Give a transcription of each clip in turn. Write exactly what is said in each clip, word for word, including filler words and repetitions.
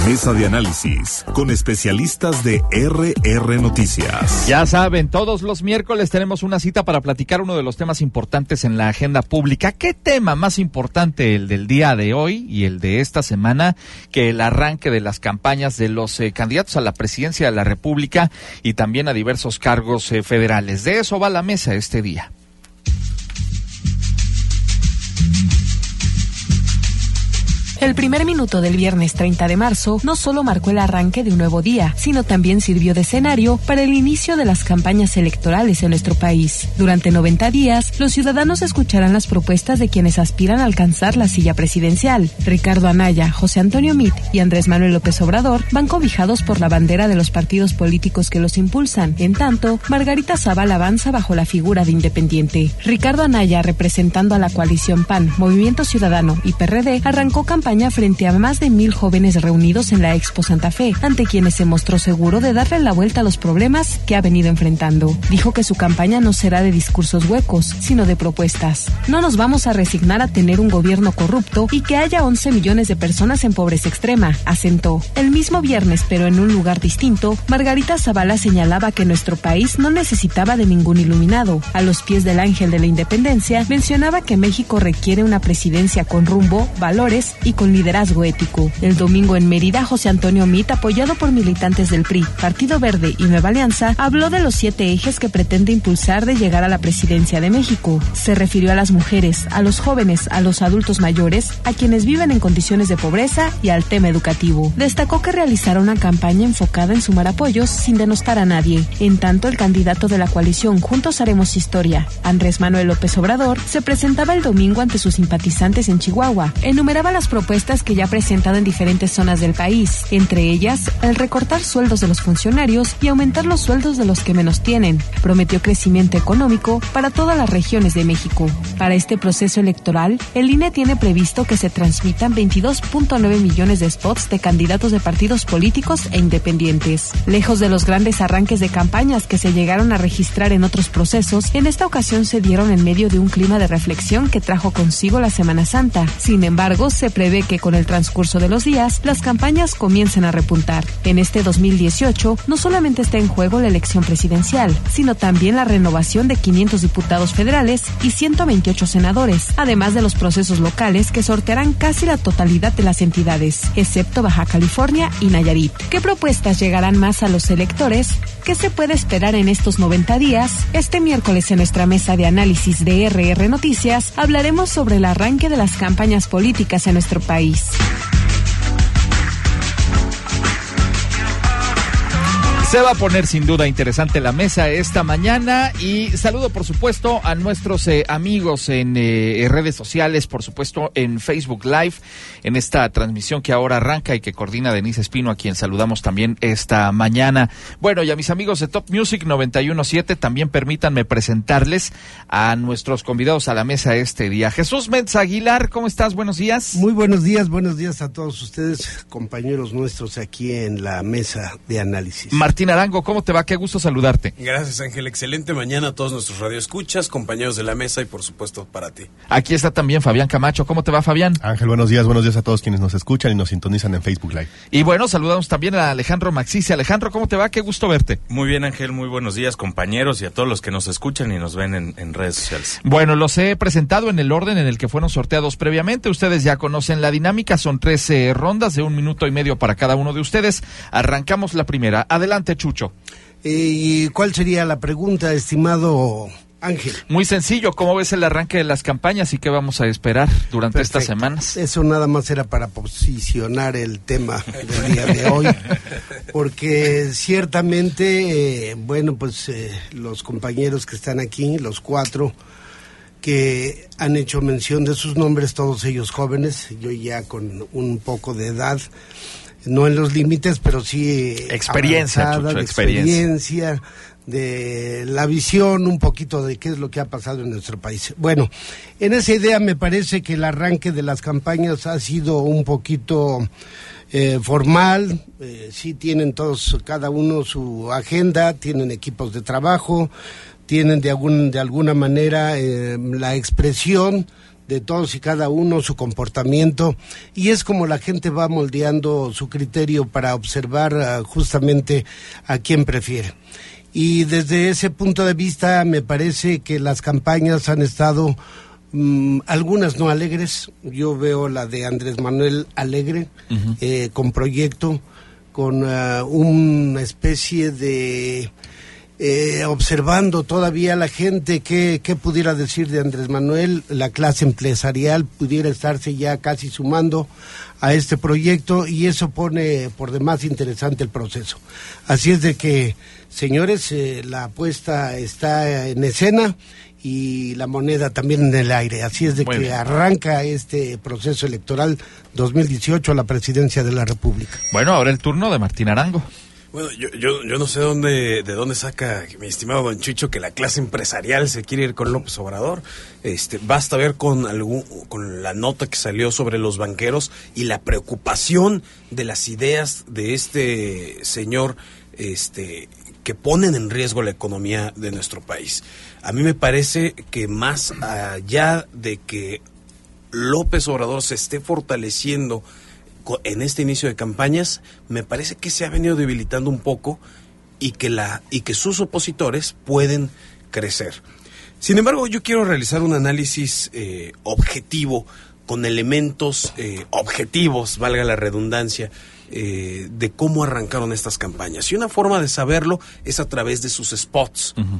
Mesa de análisis con especialistas de R R Noticias. Ya saben, todos los miércoles tenemos una cita para platicar uno de los temas importantes en la agenda pública. ¿Qué tema más importante el del día de hoy y el de esta semana que el arranque de las campañas de los eh, candidatos a la presidencia de la República y también a diversos cargos eh, federales? De eso va la mesa este día. El primer minuto del viernes treinta de marzo no solo marcó el arranque de un nuevo día, sino también sirvió de escenario para el inicio de las campañas electorales en nuestro país. Durante noventa días, los ciudadanos escucharán las propuestas de quienes aspiran a alcanzar la silla presidencial. Ricardo Anaya, José Antonio Meade y Andrés Manuel López Obrador van cobijados por la bandera de los partidos políticos que los impulsan. En tanto, Margarita Zavala avanza bajo la figura de independiente. Ricardo Anaya, representando a la coalición P A N, Movimiento Ciudadano y P R D, arrancó campaña frente a más de mil jóvenes reunidos en la Expo Santa Fe, ante quienes se mostró seguro de darle la vuelta a los problemas que ha venido enfrentando. Dijo que su campaña no será de discursos huecos, sino de propuestas. No nos vamos a resignar a tener un gobierno corrupto y que haya once millones de personas en pobreza extrema, asentó. El mismo viernes, pero en un lugar distinto, Margarita Zavala señalaba que nuestro país no necesitaba de ningún iluminado. A los pies del ángel de la independencia, mencionaba que México requiere una presidencia con rumbo, valores y con liderazgo ético. El domingo en Mérida, José Antonio Meade, apoyado por militantes del P R I, Partido Verde y Nueva Alianza, habló de los siete ejes que pretende impulsar de llegar a la presidencia de México. Se refirió a las mujeres, a los jóvenes, a los adultos mayores, a quienes viven en condiciones de pobreza y al tema educativo. Destacó que realizará una campaña enfocada en sumar apoyos sin denostar a nadie. En tanto, el candidato de la coalición Juntos Haremos Historia, Andrés Manuel López Obrador, se presentaba el domingo ante sus simpatizantes en Chihuahua. Enumeraba las propuestas que ya ha presentado en diferentes zonas del país, entre ellas el recortar sueldos de los funcionarios y aumentar los sueldos de los que menos tienen. Prometió crecimiento económico para todas las regiones de México. Para este proceso electoral, el I N E tiene previsto que se transmitan veintidós punto nueve millones de spots de candidatos de partidos políticos e independientes. Lejos de los grandes arranques de campañas que se llegaron a registrar en otros procesos, en esta ocasión se dieron en medio de un clima de reflexión que trajo consigo la Semana Santa. Sin embargo, se prevé que con el transcurso de los días, las campañas comiencen a repuntar. En este dos mil dieciocho, no solamente está en juego la elección presidencial, sino también la renovación de quinientos diputados federales y ciento veintiocho senadores, además de los procesos locales que sortearán casi la totalidad de las entidades, excepto Baja California y Nayarit. ¿Qué propuestas llegarán más a los electores? ¿Qué se puede esperar en estos noventa días? Este miércoles en nuestra mesa de análisis de R R Noticias hablaremos sobre el arranque de las campañas políticas en nuestro país. Se va a poner sin duda interesante la mesa esta mañana y saludo por supuesto a nuestros eh, amigos en eh, redes sociales, por supuesto en Facebook Live, en esta transmisión que ahora arranca y que coordina Denise Espino, a quien saludamos también esta mañana. Bueno, y a mis amigos de Top Music noventa y uno punto siete, también permítanme presentarles a nuestros convidados a la mesa este día. Jesús Méndez Aguilar, ¿cómo estás? Buenos días. Muy buenos días, buenos días a todos ustedes, compañeros nuestros aquí en la mesa de análisis. Martín Arango, ¿cómo te va? Qué gusto saludarte. Gracias, Ángel. Excelente mañana a todos nuestros radioescuchas, compañeros de la mesa y por supuesto para ti. Aquí está también Fabián Camacho. ¿Cómo te va, Fabián? Ángel, buenos días. Buenos días a todos quienes nos escuchan y nos sintonizan en Facebook Live. Y bueno, saludamos también a Alejandro Maxisi. Alejandro, ¿cómo te va? Qué gusto verte. Muy bien, Ángel. Muy buenos días, compañeros, y a todos los que nos escuchan y nos ven en, en redes sociales. Bueno, los he presentado en el orden en el que fueron sorteados previamente. Ustedes ya conocen la dinámica. Son trece rondas de un minuto y medio para cada uno de ustedes. Arrancamos la primera. Adelante, Chucho. ¿Y cuál sería la pregunta, estimado Ángel? Muy sencillo, ¿cómo ves el arranque de las campañas y qué vamos a esperar durante Perfecto. Estas semanas? Eso nada más era para posicionar el tema del día de hoy, porque ciertamente, eh, bueno, pues eh, los compañeros que están aquí, los cuatro, que han hecho mención de sus nombres, todos ellos jóvenes, yo ya con un poco de edad, no en los límites, pero sí experiencia, Chucho, de experiencia, experiencia, de la visión un poquito de qué es lo que ha pasado en nuestro país. Bueno, en esa idea me parece que el arranque de las campañas ha sido un poquito eh, formal, eh, sí tienen todos, cada uno su agenda, tienen equipos de trabajo, tienen de algún de alguna manera eh, la expresión de todos y cada uno, su comportamiento, y es como la gente va moldeando su criterio para observar uh, justamente a quién prefiere. Y desde ese punto de vista me parece que las campañas han estado um, algunas no alegres. Yo veo la de Andrés Manuel alegre, uh-huh. eh, con proyecto, con uh, una especie de eh, observando todavía la gente qué, qué pudiera decir de Andrés Manuel, la clase empresarial pudiera estarse ya casi sumando a este proyecto, y eso pone por demás interesante el proceso. Así es de que, señores, eh, la apuesta está en escena y la moneda también en el aire. Así es de Muy que bien. Arranca este proceso electoral dos mil dieciocho a la presidencia de la República. Bueno, ahora el turno de Martín Arango. Bueno, yo, yo, yo no sé dónde, de dónde saca mi estimado don Chicho que la clase empresarial se quiere ir con López Obrador. Este, basta ver con algún, con la nota que salió sobre los banqueros y la preocupación de las ideas de este señor, este, que ponen en riesgo la economía de nuestro país. A mí me parece que más allá de que López Obrador se esté fortaleciendo en este inicio de campañas, me parece que se ha venido debilitando un poco y que la y que sus opositores pueden crecer. Sin embargo, yo quiero realizar un análisis eh, objetivo, con elementos eh, objetivos, valga la redundancia, eh, de cómo arrancaron estas campañas. Y una forma de saberlo es a través de sus spots. Uh-huh.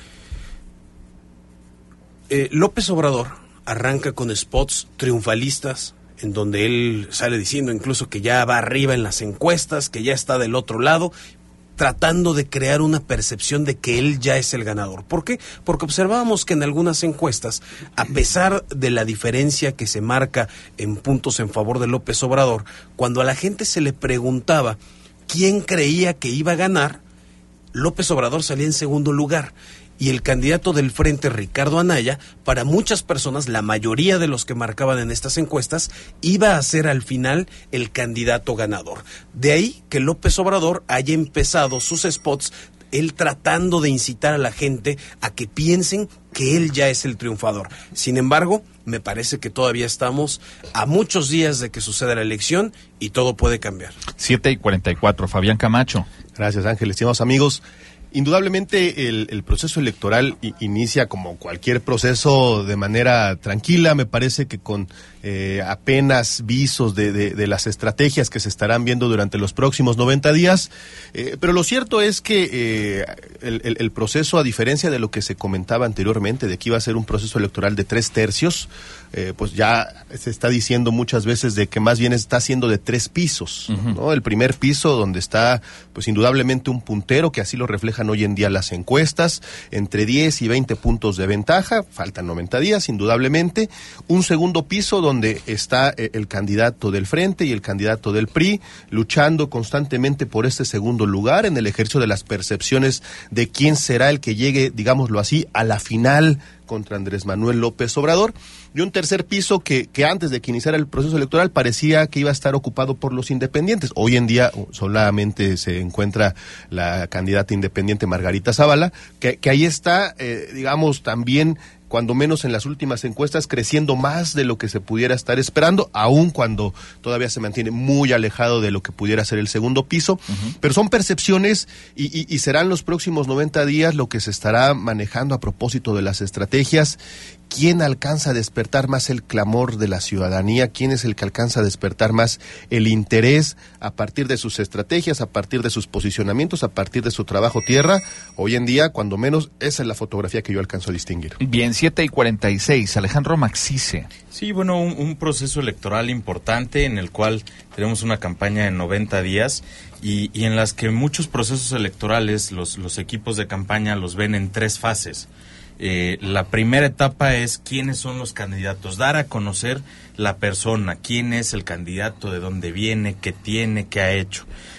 eh, López Obrador arranca con spots triunfalistas, en donde él sale diciendo incluso que ya va arriba en las encuestas, que ya está del otro lado, tratando de crear una percepción de que él ya es el ganador. ¿Por qué? Porque observábamos que en algunas encuestas, a pesar de la diferencia que se marca en puntos en favor de López Obrador, cuando a la gente se le preguntaba quién creía que iba a ganar, López Obrador salía en segundo lugar. Y el candidato del Frente, Ricardo Anaya, para muchas personas, la mayoría de los que marcaban en estas encuestas, iba a ser al final el candidato ganador. De ahí que López Obrador haya empezado sus spots, él tratando de incitar a la gente a que piensen que él ya es el triunfador. Sin embargo, me parece que todavía estamos a muchos días de que suceda la elección y todo puede cambiar. siete y cuarenta y cuatro, Fabián Camacho. Gracias, Ángel. Estimados amigos, indudablemente el, el proceso electoral i- inicia como cualquier proceso de manera tranquila. Me parece que con eh, apenas visos de, de, de las estrategias que se estarán viendo durante los próximos noventa días. Eh, pero lo cierto es que eh, el, el, el proceso, a diferencia de lo que se comentaba anteriormente, de que iba a ser un proceso electoral de tres tercios, eh, pues ya se está diciendo muchas veces de que más bien está siendo de tres pisos, uh-huh. ¿no? El primer piso, donde está pues indudablemente un puntero, que así lo reflejan hoy en día las encuestas, entre diez y veinte puntos de ventaja, faltan noventa días, indudablemente. Un segundo piso donde está eh, el candidato del Frente y el candidato del P R I, luchando constantemente por este segundo lugar en el ejercicio de las percepciones de quién será el que llegue, digámoslo así, a la final contra Andrés Manuel López Obrador. Y un tercer piso que, que antes de que iniciara el proceso electoral parecía que iba a estar ocupado por los independientes. Hoy en día solamente se encuentra la candidata independiente Margarita Zavala, que, que ahí está, eh, digamos, también, cuando menos en las últimas encuestas, creciendo más de lo que se pudiera estar esperando, aun cuando todavía se mantiene muy alejado de lo que pudiera ser el segundo piso. Uh-huh. Pero son percepciones y, y, y serán los próximos noventa días lo que se estará manejando a propósito de las estrategias. ¿Quién alcanza a despertar más el clamor de la ciudadanía? ¿Quién es el que alcanza a despertar más el interés a partir de sus estrategias, a partir de sus posicionamientos, a partir de su trabajo tierra? Hoy en día, cuando menos, esa es la fotografía que yo alcanzo a distinguir. Bien, siete y cuarenta y seis, Alejandro Maxice. Sí, bueno, un, un proceso electoral importante en el cual tenemos una campaña de noventa días y, y en las que muchos procesos electorales, los, los equipos de campaña los ven en tres fases. Eh, la primera etapa es quiénes son los candidatos, dar a conocer la persona, quién es el candidato, de dónde viene, qué tiene, qué ha hecho.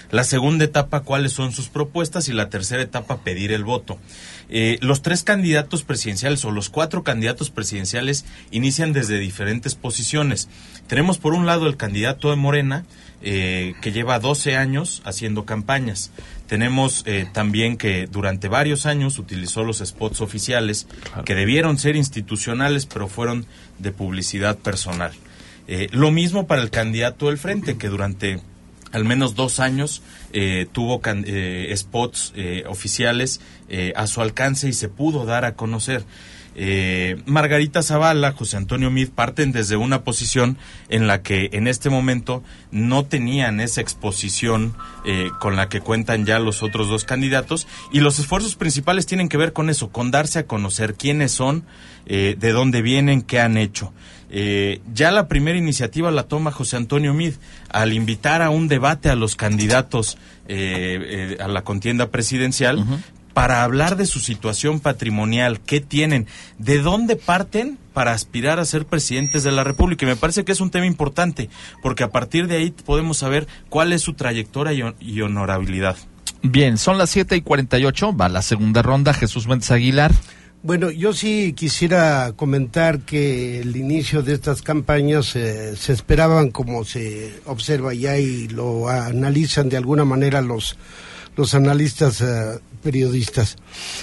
La segunda etapa, cuáles son sus propuestas, y la tercera etapa, pedir el voto. Eh, los tres candidatos presidenciales o los cuatro candidatos presidenciales inician desde diferentes posiciones. Tenemos por un lado el candidato de Morena, eh, que lleva doce años haciendo campañas. Tenemos eh, también que durante varios años utilizó los spots oficiales, claro, que debieron ser institucionales, pero fueron de publicidad personal. Eh, lo mismo para el candidato del Frente, que durante al menos dos años eh, tuvo can, eh, spots eh, oficiales eh, a su alcance y se pudo dar a conocer. Eh, Margarita Zavala, José Antonio Meade parten desde una posición en la que en este momento no tenían esa exposición eh, con la que cuentan ya los otros dos candidatos, y los esfuerzos principales tienen que ver con eso, con darse a conocer quiénes son, eh, de dónde vienen, qué han hecho. Eh, ya la primera iniciativa la toma José Antonio Meade al invitar a un debate a los candidatos eh, eh, a la contienda presidencial, uh-huh, para hablar de su situación patrimonial, qué tienen, de dónde parten para aspirar a ser presidentes de la República. Y me parece que es un tema importante, porque a partir de ahí podemos saber cuál es su trayectoria y, y honorabilidad. Bien, son las siete y cuarenta y ocho, va la segunda ronda. Jesús Méndez Aguilar. Bueno, yo sí quisiera comentar que el inicio de estas campañas eh, se esperaban, como se observa ya y lo analizan de alguna manera los, los analistas eh, periodistas.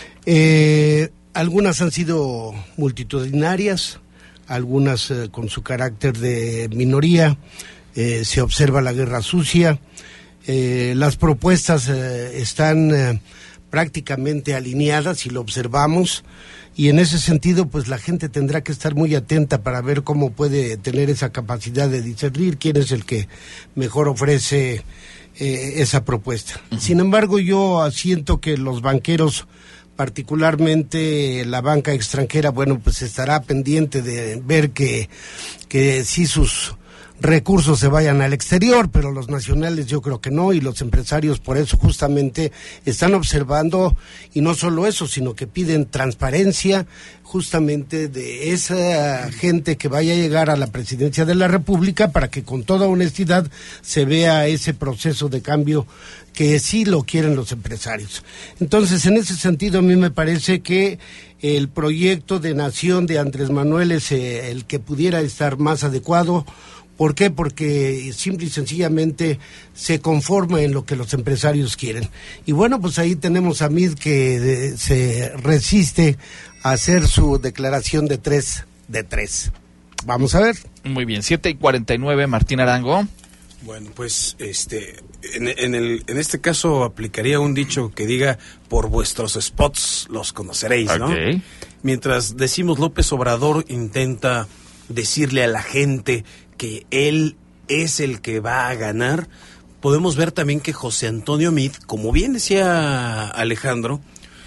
Eh, algunas han sido multitudinarias, algunas eh, con su carácter de minoría, eh, se observa la guerra sucia, eh, las propuestas eh, están eh, prácticamente alineadas y lo observamos, y en ese sentido pues la gente tendrá que estar muy atenta para ver cómo puede tener esa capacidad de discernir quién es el que mejor ofrece eh, esa propuesta. Uh-huh. Sin embargo, yo siento que los banqueros, particularmente la banca extranjera, bueno, pues estará pendiente de ver que, que sí sus recursos se vayan al exterior, pero los nacionales yo creo que no, y los empresarios por eso justamente están observando, y no solo eso, sino que piden transparencia justamente de esa gente que vaya a llegar a la presidencia de la República, para que con toda honestidad se vea ese proceso de cambio que sí lo quieren los empresarios. Entonces, en ese sentido, a mí me parece que el proyecto de nación de Andrés Manuel es eh, el que pudiera estar más adecuado. ¿Por qué? Porque simple y sencillamente se conforma en lo que los empresarios quieren. Y bueno, pues ahí tenemos a Meade que de, se resiste a hacer su declaración de tres de tres. Vamos a ver. Muy bien, siete y cuarenta y nueve, Martín Arango. Bueno, pues este en, en, el, en este caso aplicaría un dicho que diga: por vuestros spots los conoceréis, ¿no? Okay. Mientras decimos López Obrador intenta decirle a la gente que él es el que va a ganar, podemos ver también que José Antonio Meade, como bien decía Alejandro,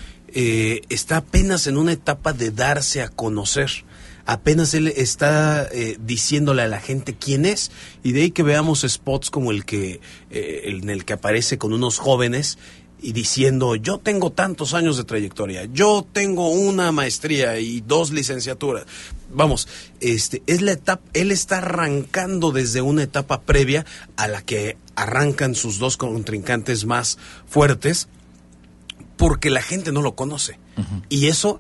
eh, está apenas en una etapa de darse a conocer. Apenas él está eh, diciéndole a la gente quién es, y de ahí que veamos spots como el que eh, en el que aparece con unos jóvenes y diciendo: yo tengo tantos años de trayectoria, yo tengo una maestría y dos licenciaturas. Vamos, este es la etapa, él está arrancando desde una etapa previa a la que arrancan sus dos contrincantes más fuertes, porque la gente no lo conoce. Uh-huh. Y eso,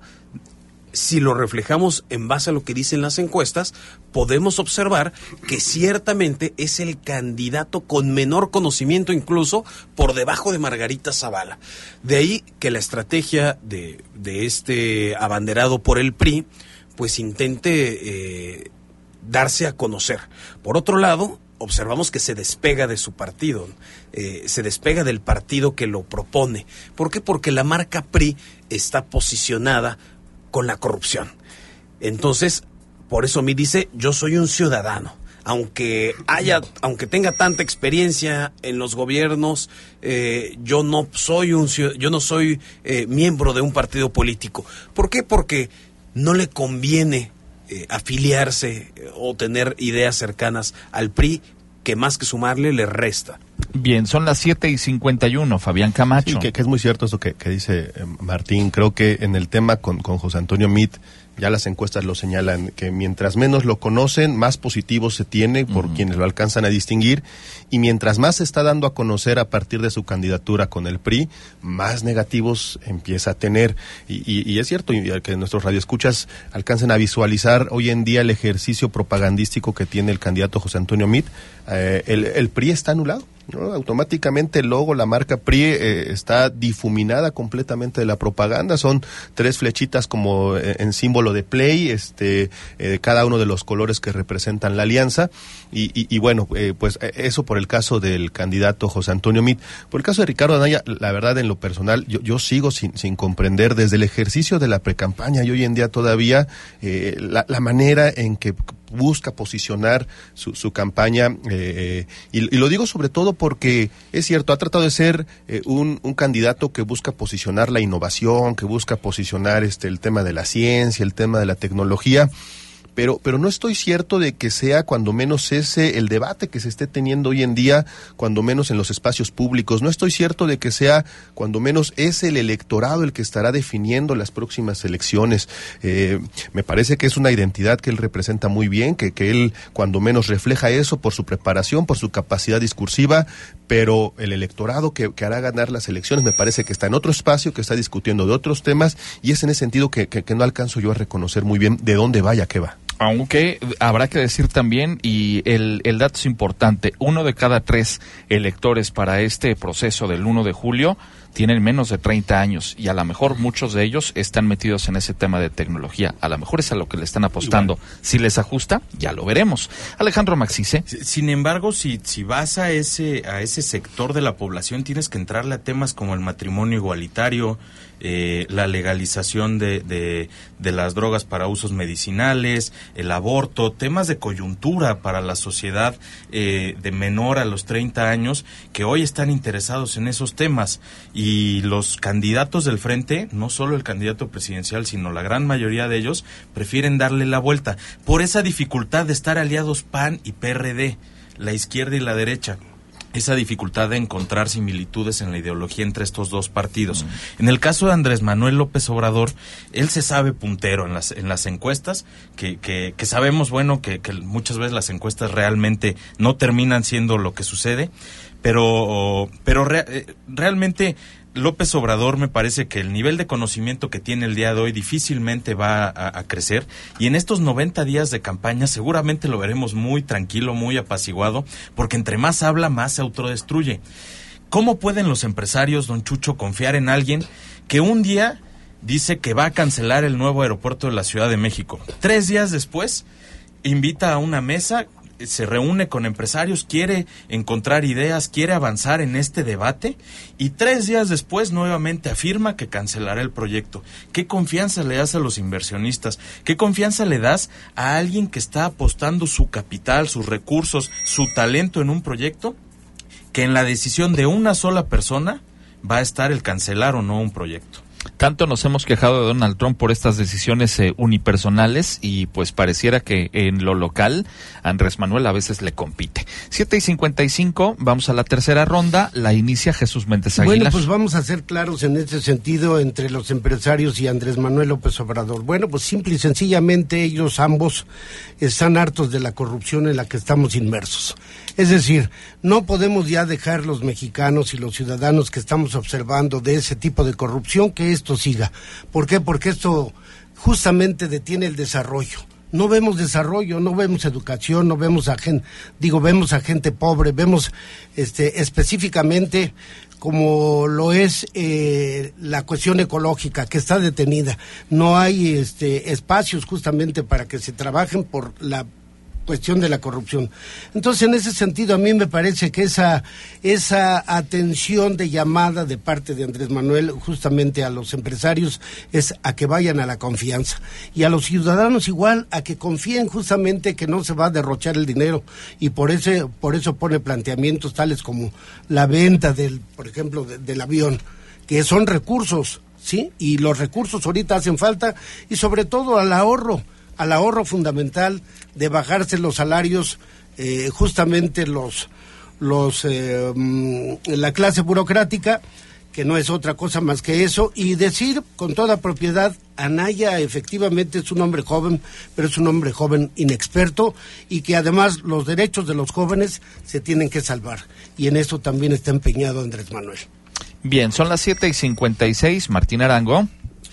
si lo reflejamos en base a lo que dicen las encuestas, podemos observar que ciertamente es el candidato con menor conocimiento, incluso por debajo de Margarita Zavala. De ahí que la estrategia de, de este abanderado por el P R I, pues intente eh, darse a conocer. Por otro lado, observamos que se despega de su partido, eh, se despega del partido que lo propone. ¿Por qué? Porque la marca P R I está posicionada con la corrupción. Entonces, por eso me dice: yo soy un ciudadano, aunque haya, aunque tenga tanta experiencia en los gobiernos, eh, yo no soy un, yo no soy eh, miembro de un partido político. ¿Por qué? Porque no le conviene eh, afiliarse eh, o tener ideas cercanas al P R I, que más que sumarle le resta. Bien, son las siete y cincuenta y uno, Fabián Camacho. Sí, que, que es muy cierto eso que, que dice eh, Martín. Creo que en el tema con, con José Antonio Meade, ya las encuestas lo señalan, que mientras menos lo conocen, más positivos se tiene por uh-huh. quienes lo alcanzan a distinguir, y mientras más se está dando a conocer a partir de su candidatura con el P R I, más negativos empieza a tener. Y, y, y es cierto, y que nuestros radioescuchas alcancen a visualizar hoy en día el ejercicio propagandístico que tiene el candidato José Antonio Meade. Eh, el, el P R I está anulado, ¿no? Automáticamente el logo, la marca P R I eh, está difuminada completamente de la propaganda. Son tres flechitas como eh, en símbolo de play, este, eh, cada uno de los colores que representan la alianza. Y, y, y bueno, eh, pues eso por el caso del candidato José Antonio Meade. Por el caso de Ricardo Anaya, la verdad, en lo personal, yo, yo sigo sin, sin comprender desde el ejercicio de la precampaña y hoy en día todavía eh, la, la manera en que busca posicionar su, su campaña, eh, y, y lo digo sobre todo porque es cierto, ha tratado de ser eh, un, un candidato que busca posicionar la innovación, que busca posicionar este el tema de la ciencia, el tema de la tecnología, pero pero no estoy cierto de que sea cuando menos ese el debate que se esté teniendo hoy en día, cuando menos en los espacios públicos. No estoy cierto de que sea cuando menos es el electorado el que estará definiendo las próximas elecciones. Eh, me parece que es una identidad que él representa muy bien, que, que él cuando menos refleja eso por su preparación, por su capacidad discursiva, pero el electorado que, que hará ganar las elecciones me parece que está en otro espacio, que está discutiendo de otros temas, y es en ese sentido que, que, que no alcanzo yo a reconocer muy bien de dónde vaya, qué va. Aunque habrá que decir también, y el, el dato es importante, uno de cada tres electores para este proceso del uno de julio tienen menos de treinta años, y a lo mejor muchos de ellos están metidos en ese tema de tecnología. A lo mejor es a lo que le están apostando. Igual. Si les ajusta, ya lo veremos. Alejandro Maxice. Sin embargo, si, si vas a ese, a ese sector de la población, tienes que entrarle a temas como el matrimonio igualitario, Eh, la legalización de, de, de las drogas para usos medicinales, el aborto, temas de coyuntura para la sociedad eh, de menor a los treinta años, que hoy están interesados en esos temas. Y los candidatos del frente, no solo el candidato presidencial, sino la gran mayoría de ellos, prefieren darle la vuelta por esa dificultad de estar aliados P A N y P R D, la izquierda y la derecha. Esa dificultad de encontrar similitudes en la ideología entre estos dos partidos. Uh-huh. En el caso de Andrés Manuel López Obrador, él se sabe puntero en las en las encuestas, que que, que sabemos, bueno, que, que muchas veces las encuestas realmente no terminan siendo lo que sucede, pero pero re, realmente López Obrador, me parece que el nivel de conocimiento que tiene el día de hoy difícilmente va a, a crecer, y en estos noventa días de campaña seguramente lo veremos muy tranquilo, muy apaciguado, porque entre más habla, más se autodestruye. ¿Cómo pueden los empresarios, don Chucho, confiar en alguien que un día dice que va a cancelar el nuevo aeropuerto de la Ciudad de México? Tres días después invita a una mesa, se reúne con empresarios, quiere encontrar ideas, quiere avanzar en este debate, y tres días después nuevamente afirma que cancelará el proyecto? ¿Qué confianza le das a los inversionistas? ¿Qué confianza le das a alguien que está apostando su capital, sus recursos, su talento en un proyecto, que en la decisión de una sola persona va a estar el cancelar o no un proyecto? Tanto nos hemos quejado de Donald Trump por estas decisiones eh, unipersonales, y pues pareciera que en lo local Andrés Manuel a veces le compite. siete y cincuenta y cinco, vamos a la tercera ronda, la inicia Jesús Méndez Aguilar. Bueno, pues vamos a ser claros en este sentido entre los empresarios y Andrés Manuel López Obrador. Bueno, pues simple y sencillamente ellos ambos están hartos de la corrupción en la que estamos inmersos. Es decir, no podemos ya dejar los mexicanos y los ciudadanos que estamos observando de ese tipo de corrupción que esto siga. ¿Por qué? Porque esto justamente detiene el desarrollo. No vemos desarrollo, no vemos educación, no vemos a gente, digo, vemos a gente pobre, vemos este específicamente como lo es eh, la cuestión ecológica, que está detenida. No hay este espacios justamente para que se trabajen por la cuestión de la corrupción. Entonces, en ese sentido, a mí me parece que esa esa atención de llamada de parte de Andrés Manuel justamente a los empresarios es a que vayan a la confianza, y a los ciudadanos igual, a que confíen justamente que no se va a derrochar el dinero, y por eso por eso pone planteamientos tales como la venta del, por ejemplo, de, del avión, que son recursos, ¿sí? Y los recursos ahorita hacen falta, y sobre todo al ahorro, al ahorro fundamental de bajarse los salarios, eh, justamente los, los eh, la clase burocrática, que no es otra cosa más que eso, y decir con toda propiedad, Anaya efectivamente es un hombre joven, pero es un hombre joven inexperto, y que además los derechos de los jóvenes se tienen que salvar, y en eso también está empeñado Andrés Manuel. Bien, son las siete y cincuenta y seis, Martín Arango.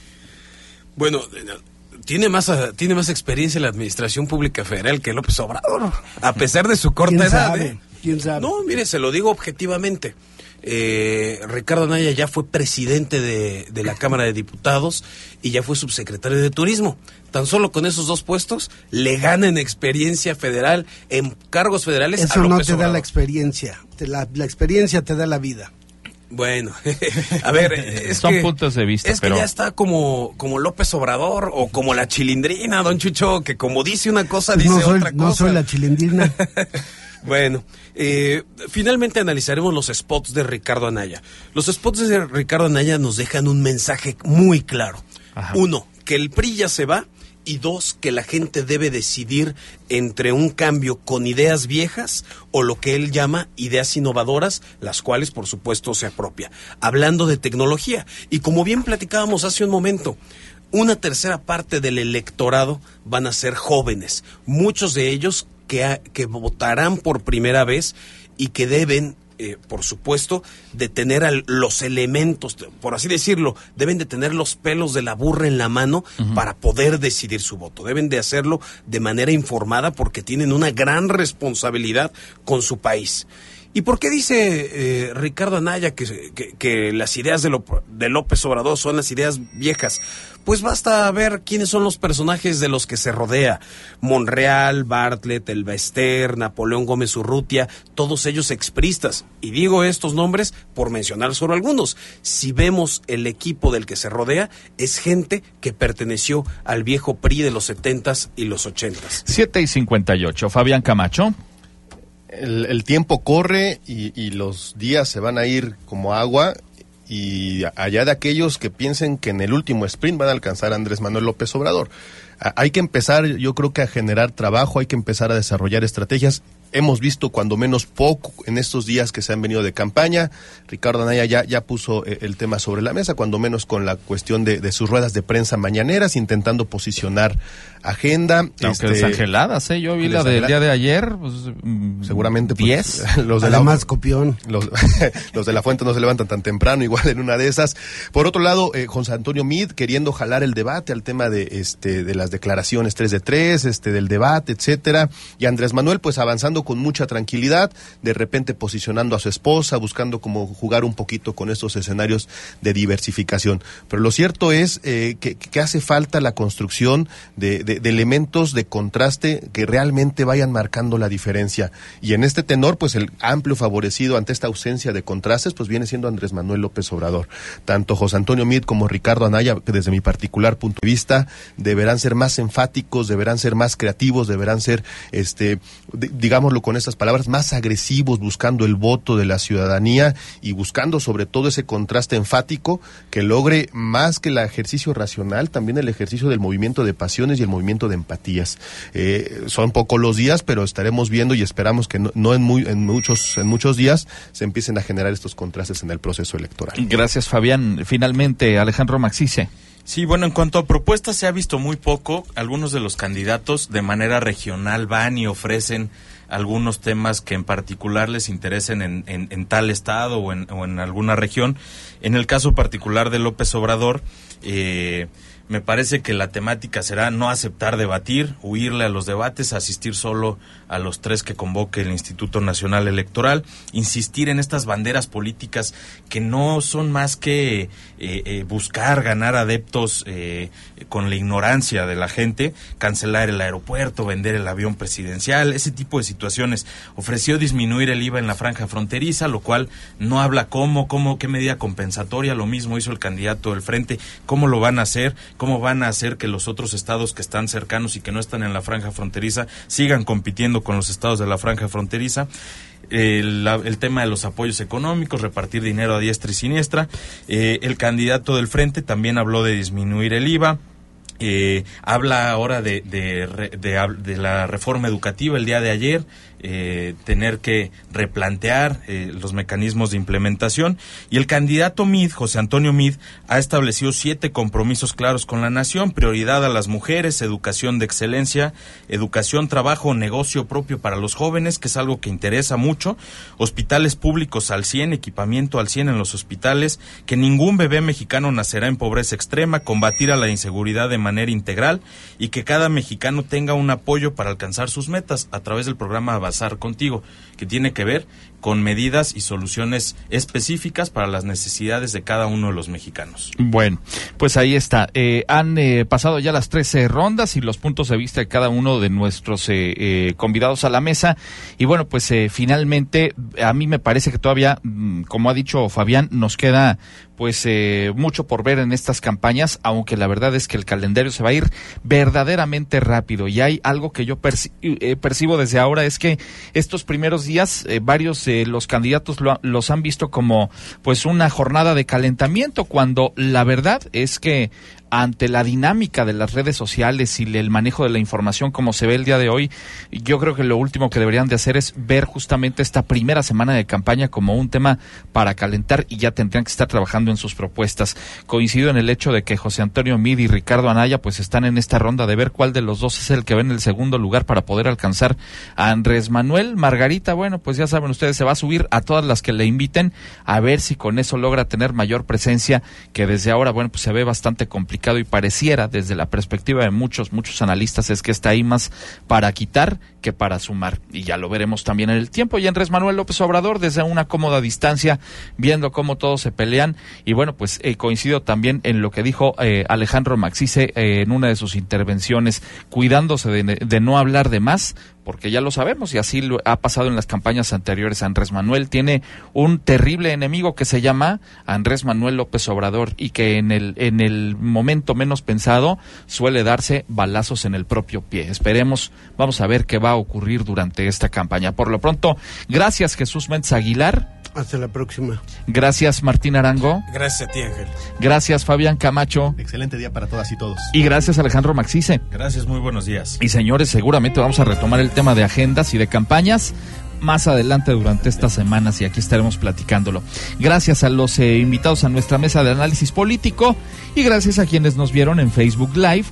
Bueno, tiene más tiene más experiencia en la administración pública federal que López Obrador, a pesar de su corta ¿Quién edad. sabe? ¿eh? ¿Quién sabe? No, mire, se lo digo objetivamente. Eh, Ricardo Anaya ya fue presidente de, de la Cámara de Diputados y ya fue subsecretario de Turismo. Tan solo con esos dos puestos le gana en experiencia federal, en cargos federales. Eso a López no te Obrador. da la experiencia, te la, la experiencia te da la vida. Bueno, a ver, es son que, puntos de vista, es pero que ya está como, como López Obrador o como la Chilindrina, don Chucho, que como dice una cosa, dice no soy, otra cosa. No soy la Chilindrina. Bueno, eh, finalmente analizaremos los spots de Ricardo Anaya. Los spots de Ricardo Anaya nos dejan un mensaje muy claro. Ajá. Uno, que el P R I ya se va. Y dos, que la gente debe decidir entre un cambio con ideas viejas o lo que él llama ideas innovadoras, las cuales por supuesto se apropia. Hablando de tecnología, y como bien platicábamos hace un momento, una tercera parte del electorado van a ser jóvenes, muchos de ellos que, ha, que votarán por primera vez y que deben... Eh, por supuesto, de tener al, los elementos, por así decirlo, deben de tener los pelos de la burra en la mano uh-huh. para poder decidir su voto. Deben de hacerlo de manera informada porque tienen una gran responsabilidad con su país. ¿Y por qué dice eh, Ricardo Anaya que, que, que las ideas de, lo, de López Obrador son las ideas viejas? Pues basta ver quiénes son los personajes de los que se rodea. Monreal, Bartlett, El Bester, Napoleón Gómez Urrutia, todos ellos expristas. Y digo estos nombres por mencionar solo algunos. Si vemos el equipo del que se rodea, es gente que perteneció al viejo P R I de los setentas y los ochentas. siete y cincuenta y ocho, Fabián Camacho. El, el tiempo corre y, y los días se van a ir como agua, y allá de aquellos que piensen que en el último sprint van a alcanzar a Andrés Manuel López Obrador. A, hay que empezar, yo creo que a generar trabajo, hay que empezar a desarrollar estrategias. Hemos visto cuando menos poco en estos días que se han venido de campaña. Ricardo Anaya ya, ya puso eh, el tema sobre la mesa, cuando menos con la cuestión de, de sus ruedas de prensa mañaneras, intentando posicionar agenda. Aunque este, desangeladas, ¿eh? Yo vi la del día de ayer, pues, seguramente pues, diez. Los de Además, la, copión. Los, los de la Fuente no se levantan tan temprano, igual en una de esas. Por otro lado, eh, José Antonio Meade queriendo jalar el debate al tema de este de las declaraciones tres de tres, este del debate, etcétera. Y Andrés Manuel pues avanzando con mucha tranquilidad, de repente posicionando a su esposa, buscando como jugar un poquito con estos escenarios de diversificación. Pero lo cierto es eh, que, que hace falta la construcción de, de, de elementos de contraste que realmente vayan marcando la diferencia. Y en este tenor, pues el amplio favorecido ante esta ausencia de contrastes, pues viene siendo Andrés Manuel López Obrador. Tanto José Antonio Meade como Ricardo Anaya, que desde mi particular punto de vista, deberán ser más enfáticos, deberán ser más creativos, deberán ser, este, d- digámoslo con estas palabras, más agresivos, buscando el voto de la ciudadanía y buscando sobre todo ese contraste enfático que logre más que el ejercicio racional, también el ejercicio del movimiento de pasiones y el movimiento de empatías. Eh, son pocos los días, pero estaremos viendo y esperamos que no, no en, muy, en, muchos, en muchos días se empiecen a generar estos contrastes en el proceso electoral. Gracias, Fabián. Finalmente, Alejandro Maxice. Sí, bueno, en cuanto a propuestas se ha visto muy poco. Algunos de los candidatos de manera regional van y ofrecen algunos temas que en particular les interesen en, en, en tal estado o en, o en alguna región. En el caso particular de López Obrador, eh, me parece que la temática será no aceptar debatir, huirle a los debates, asistir solo a los tres que convoque el Instituto Nacional Electoral, insistir en estas banderas políticas que no son más que eh, eh, buscar ganar adeptos eh, con la ignorancia de la gente, cancelar el aeropuerto, vender el avión presidencial, ese tipo de situaciones. Ofreció disminuir el I V A en la franja fronteriza, lo cual no habla cómo, cómo, qué medida compensatoria, lo mismo hizo el candidato del Frente, cómo lo van a hacer, cómo van a hacer que los otros estados que están cercanos y que no están en la franja fronteriza sigan compitiendo con los estados de la franja fronteriza. El, la, el tema de los apoyos económicos, repartir dinero a diestra y siniestra. Eh, el candidato del Frente también habló de disminuir el I V A. Eh, habla ahora de, de, de, de, de la reforma educativa el día de ayer, eh, tener que replantear eh, los mecanismos de implementación. Y el candidato Meade, José Antonio Meade, ha establecido siete compromisos claros con la nación: prioridad a las mujeres, educación de excelencia, educación, trabajo, negocio propio para los jóvenes, que es algo que interesa mucho, hospitales públicos al cien, equipamiento al cien en los hospitales, que ningún bebé mexicano nacerá en pobreza extrema, combatir a la inseguridad de manera integral y que cada mexicano tenga un apoyo para alcanzar sus metas a través del programa Avanzar Contigo, que tiene que ver con medidas y soluciones específicas para las necesidades de cada uno de los mexicanos. Bueno, pues ahí está. Eh, han eh, pasado ya las trece rondas y los puntos de vista de cada uno de nuestros eh, eh, convidados a la mesa. Y bueno, pues eh, finalmente a mí me parece que todavía, como ha dicho Fabián, nos queda pues eh, mucho por ver en estas campañas, aunque la verdad es que el calendario se va a ir verdaderamente rápido. Y hay algo que yo perci- eh, percibo desde ahora, es que estos primeros días eh, varios de eh, los candidatos lo, los han visto como pues una jornada de calentamiento, cuando la verdad es que ante la dinámica de las redes sociales y el manejo de la información como se ve el día de hoy, yo creo que lo último que deberían de hacer es ver justamente esta primera semana de campaña como un tema para calentar, y ya tendrían que estar trabajando en sus propuestas. Coincido en el hecho de que José Antonio Meade y Ricardo Anaya pues están en esta ronda de ver cuál de los dos es el que va en el segundo lugar para poder alcanzar a Andrés Manuel. Margarita, bueno, pues ya saben ustedes, se va a subir a todas las que le inviten, a ver si con eso logra tener mayor presencia, que desde ahora, bueno, pues se ve bastante complicado, y pareciera desde la perspectiva de muchos, muchos analistas es que está ahí más para quitar que para sumar, y ya lo veremos también en el tiempo. Y Andrés Manuel López Obrador desde una cómoda distancia, viendo cómo todos se pelean, y bueno, pues eh, coincido también en lo que dijo eh, Alejandro Maxice eh, en una de sus intervenciones, cuidándose de, de no hablar de más, porque ya lo sabemos y así lo ha pasado en las campañas anteriores. Andrés Manuel tiene un terrible enemigo que se llama Andrés Manuel López Obrador, y que en el en el momento menos pensado suele darse balazos en el propio pie. Esperemos, vamos a ver qué va a ocurrir durante esta campaña. Por lo pronto, gracias Jesús Méndez Aguilar. Hasta la próxima. Gracias Martín Arango. Gracias a ti, Ángel. Gracias Fabián Camacho. Excelente día para todas y todos. Y gracias Alejandro Maxice. Gracias, muy buenos días. Y señores, seguramente vamos a retomar el tema de agendas y de campañas más adelante durante estas semanas, y aquí estaremos platicándolo. Gracias a los eh, invitados a nuestra mesa de análisis político, y gracias a quienes nos vieron en Facebook Live.